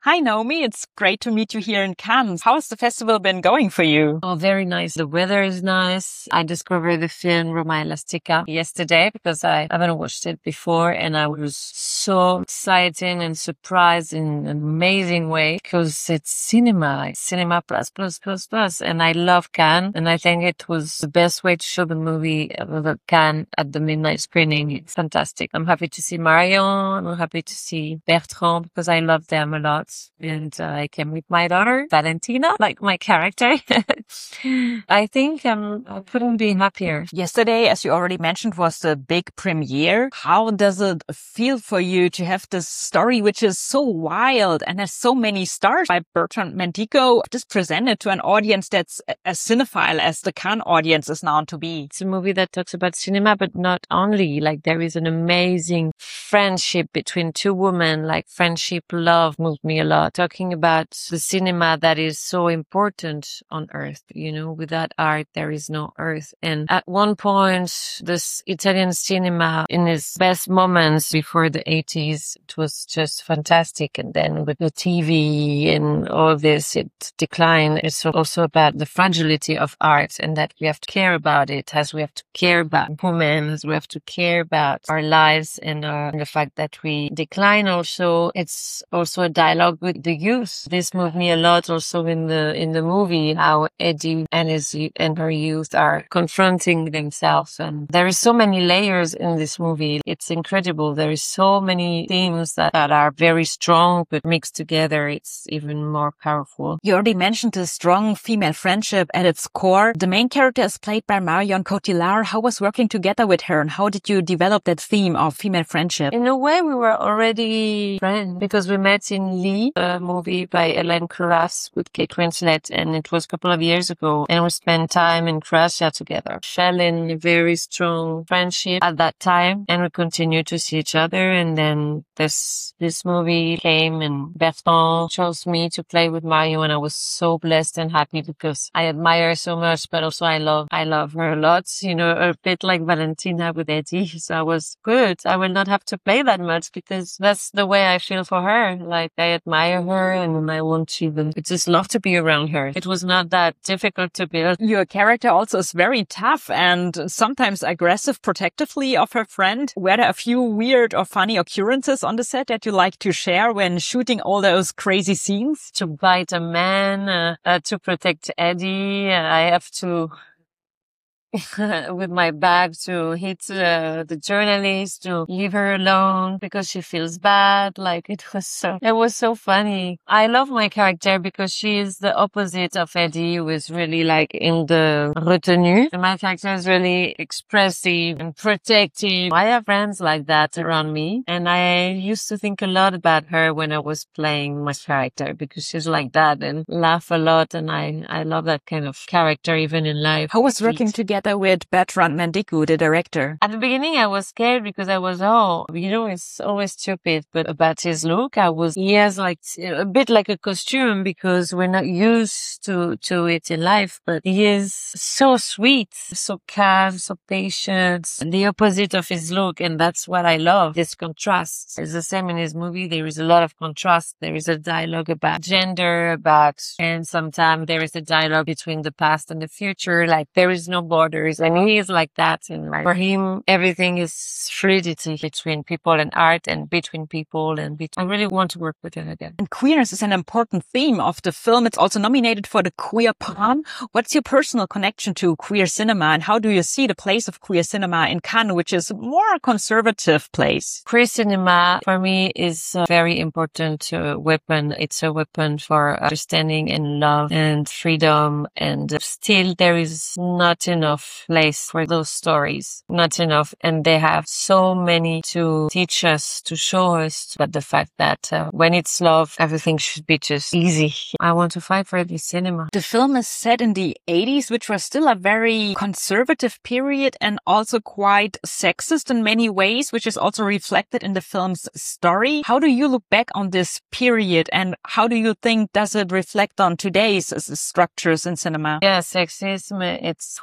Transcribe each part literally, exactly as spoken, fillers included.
Hi, Naomi. It's great to meet you here in Cannes. How has the festival been going for you? Oh, very nice. The weather is nice. I discovered the film Roma Elastica yesterday because I haven't watched it before, and I was so excited and surprised in an amazing way because it's cinema, it's cinema plus, plus, plus, plus. And I love Cannes, and I think it was the best way to show the movie of Cannes at the midnight screening. It's fantastic. I'm happy to see Marion. I'm happy to see Bertrand because I love them a lot. And uh, I came with my daughter, Valentina, like my character. I think um, I couldn't be happier. Yesterday, as you already mentioned, was the big premiere. How does it feel for you to have this story, which is so wild and has so many stars by Bertrand Mandico, just presented to an audience that's as cinephile as the Cannes audience is known to be? It's a movie that talks about cinema, but not only. Like, there is an amazing friendship between two women. Like, friendship, love moved me a lot. Talking about the cinema that is so important on Earth. You know, without art, there is no Earth. And at one point, this Italian cinema in its best moments before the eighties, it was just fantastic. And then with the T V and all this, it declined. It's also about the fragility of art and that we have to care about it, as we have to care about women, as we have to care about our lives and, uh, and the fact that we decline. Also, it's also a dialogue with the youth. This moved me a lot also in the in the movie, how Eddie and his and her youth are confronting themselves. And there is so many layers in this movie. It's incredible. There is so many themes that, that are very strong, but mixed together, it's even more powerful. You already mentioned the strong female friendship at its core. The main character is played by Marion Cotillard. How was working together with her, and how did you develop that theme of female friendship? In a way, we were already friends because we met in Lee, a movie by Hélène Curas with Kate Winslet, and it was a couple of years ago, and we spent time in Croatia together. Fell in a very strong friendship at that time, and we continued to see each other. And then this this movie came, and Bertrand chose me to play with Mario, and I was so blessed and happy because I admire her so much, but also I love I love her a lot. You know, a bit like Valentina with Eddie. So I was good. I will not have to play that much because that's the way I feel for her. Like, I admire her and I want to even I just love to be around her. It was not that difficult to build. Your character also is very tough and sometimes aggressive protectively of her friend. Were there a few weird or funny occurrences on the set that you like to share when shooting all those crazy scenes? To bite a man, uh, uh, to protect Eddie, uh, I have to with my bag to hit uh, the journalist, to leave her alone because she feels bad. Like, it was so, it was so funny. I love my character because she is the opposite of Eddie, who is really like in the retenue. And my character is really expressive and protective. I have friends like that around me, and I used to think a lot about her when I was playing my character because she's like that and laugh a lot. And I, I love that kind of character even in life. How was working together with Bertrand Mandico, the director? At the beginning, I was scared because I was, oh, you know, it's always stupid. But about his look, I was, he has like a bit like a costume because we're not used to, to it in life. But he is so sweet, so calm, so patient, the opposite of his look. And that's what I love, this contrast. It's the same in his movie. There is a lot of contrast. There is a dialogue about gender, about, and sometimes there is a dialogue between the past and the future. Like, there is no border. And he is like that. And like, for him, everything is fluidity between people and art and between people. And be- I really want to work with him again. And queerness is an important theme of the film. It's also nominated for the Queer Palm. What's your personal connection to queer cinema, and how do you see the place of queer cinema in Cannes, which is a more conservative place? Queer cinema, for me, is a very important uh, weapon. It's a weapon for understanding and love and freedom. And still, there is not enough place for those stories, not enough. And they have so many to teach us, to show us, but the fact that uh, when it's love, everything should be just easy. I want to fight for this cinema. The film is set in the eighties, which was still a very conservative period and also quite sexist in many ways, which is also reflected in the film's story. How do you look back on this period, and how do you think does it reflect on today's structures in cinema? Yeah, sexism, it was there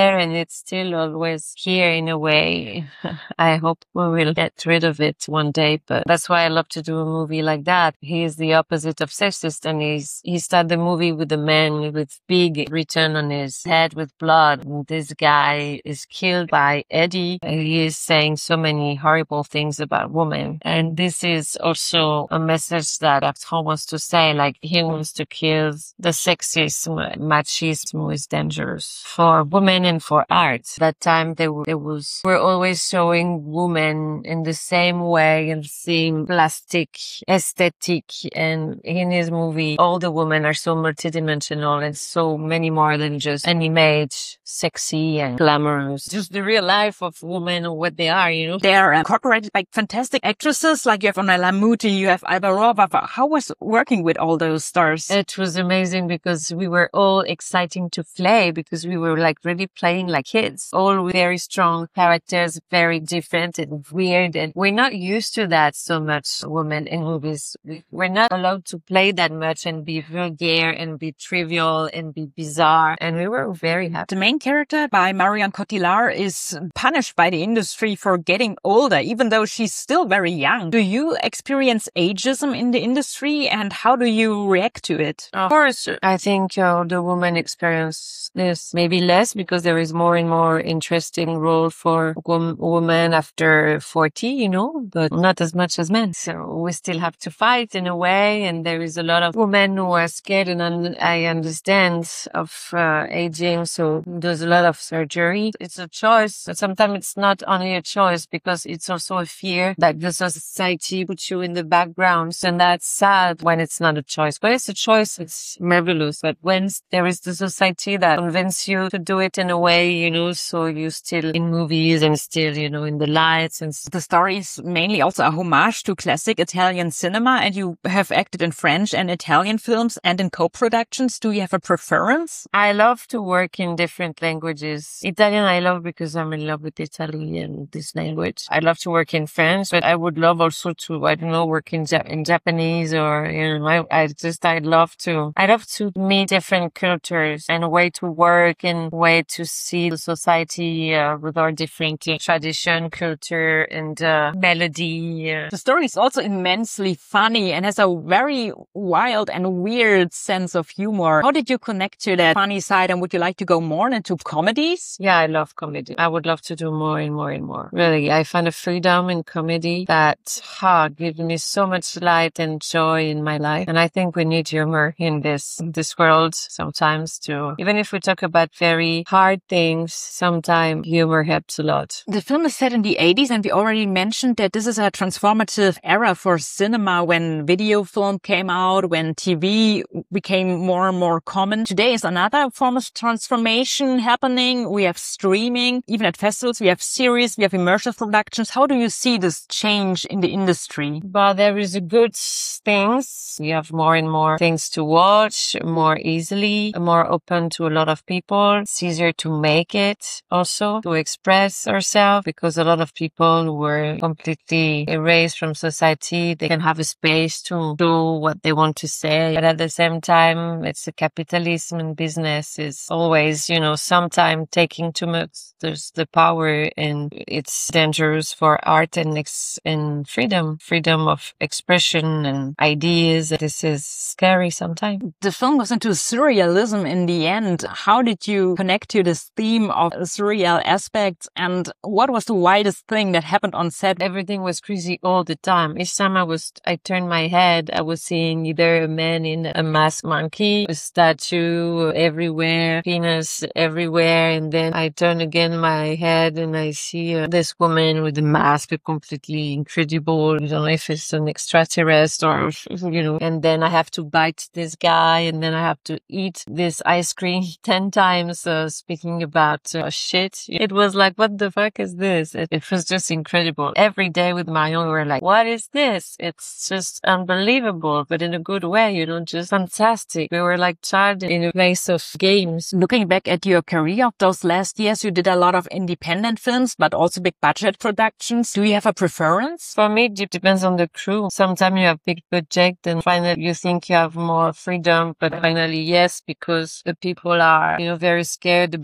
there and it's still always here in a way. I hope we will get rid of it one day, but that's why I love to do a movie like that. He is the opposite of sexist, and he's, he started the movie with a man with big written on his head with blood. And this guy is killed by Eddie. He is saying so many horrible things about women. And this is also a message that Bertrand wants to say, like he wants to kill the sexism, machismo is dangerous for women and for art. That time there, there was, we're always showing women in the same way and seeing plastic aesthetic. And in his movie, all the women are so multidimensional and so many more than just an image, sexy and glamorous. Just the real life of women or what they are, you know. They are incorporated by fantastic actresses, like you have Ornella Muti, you have Alba Rova. How was working with all those stars? It was amazing because we were all exciting to play because we were like really playing like kids. All very strong characters, very different and weird. And we're not used to that so much, women in movies. We're not allowed to play that much and be vulgar and be trivial and be bizarre. And we were very happy. The main character by Marion Cotillard is punished by the industry for getting older, even though she's still very young. Do you experience ageism in the industry and how do you react to it? Of course, I think uh, the women experience this maybe less because there is more and more interesting role for wom- women after forty, you know, but not as much as men. So we still have to fight in a way. And there is a lot of women who are scared, and un- I understand, of uh, aging. So there's a lot of surgery. It's a choice, but sometimes it's not only a choice because it's also a fear that the society puts you in the background. And that's sad when it's not a choice. When it's a choice, it's marvelous. But when there is the society that convinces you to do it in a way, you know, so you still in movies and still, you know, in the lights. And the story is mainly also a homage to classic Italian cinema, and you have acted in French and Italian films and in co-productions. Do you have a preference? I love to work in different languages. Italian I love because I'm in love with Italy and this language. I love to work in French, but I would love also to, I don't know, work in, ja- in Japanese or, you know, I, I just, I'd love to, I love to meet different cultures and a way to work and way to see the society uh, with our different uh, tradition, culture and uh, melody. Uh. The story is also immensely funny and has a very wild and weird sense of humor. How did you connect to that funny side, and would you like to go more into comedies? Yeah, I love comedy. I would love to do more and more and more. Really, I find a freedom in comedy that ha, gives me so much light and joy in my life. And I think we need humor in this, in this world sometimes too. Even if we talk about very hard things, sometimes humor helps a lot. The film is set in the eighties, and we already mentioned that this is a transformative era for cinema when video film came out, when T V became more and more common. Today is another form of transformation happening. We have streaming, even at festivals, we have series, we have immersive productions. How do you see this change in the industry? But there is a good things. We have more and more things to watch more easily, more open to a lot of people. It's easier to make it also, to express ourselves, because a lot of people were completely erased from society. They can have a space to do what they want to say. But at the same time, it's a capitalism, and business is always, you know, sometimes taking too much. There's the power, and it's dangerous for art and ex- and freedom, freedom of expression and ideas. This is scary sometimes. The film goes into surrealism in the end. How did you connect to this theme of surreal aspects, and what was the wildest thing that happened on set? Everything was crazy all the time. Each time I was, I turned my head, I was seeing either a man in a masked monkey, a statue everywhere, penis everywhere, and then I turn again my head and I see uh, this woman with a mask, completely incredible. I don't know if it's an extraterrestrial or, you know, and then I have to bite this guy, and then I have to eat this ice cream ten times, uh, speaking about uh, shit. It was like, what the fuck is this? It, it was just incredible. Every day with Marion, we were like, what is this? It's just unbelievable, but in a good way, you know, just fantastic. We were like child in a place of games. Looking back at your career of those last years, you did a lot of independent films, but also big budget productions. Do you have a preference? For me, it depends on the crew. Sometimes you have big budget and finally you think you have more freedom, but finally, yes, because the people are, you know, very scared about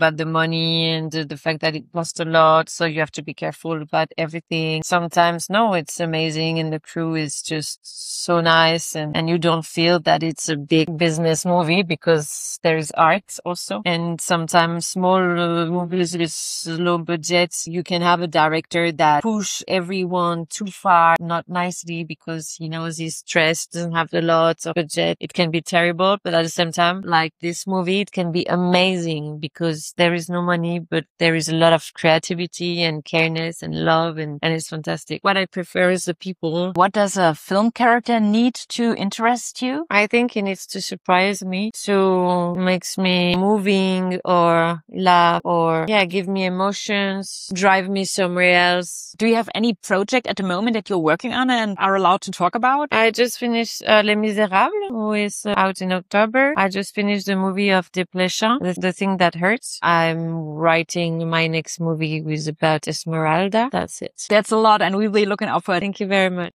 about the money and the, the fact that it costs a lot. So you have to be careful about everything. Sometimes, no, it's amazing and the crew is just so nice, and, and you don't feel that it's a big business movie because there is art also. And sometimes small uh, movies with low budgets, you can have a director that push everyone too far, not nicely, because he knows he's stressed, doesn't have a lot of budget. It can be terrible, but at the same time, like this movie, it can be amazing because there is no money, but there is a lot of creativity and careness and love, and, and it's fantastic. What I prefer is the people. What does a film character need to interest you? I think it needs to surprise me, to makes me moving or laugh or, yeah, give me emotions, drive me somewhere else. Do you have any project at the moment that you're working on and are allowed to talk about? I just finished uh, Les Miserables, who is uh, out in October. I just finished the movie of Desplechin, the, the Thing That Hurts. I'm writing my next movie, which is about Esmeralda. That's it. That's a lot, and we'll be looking out for it. Thank you very much.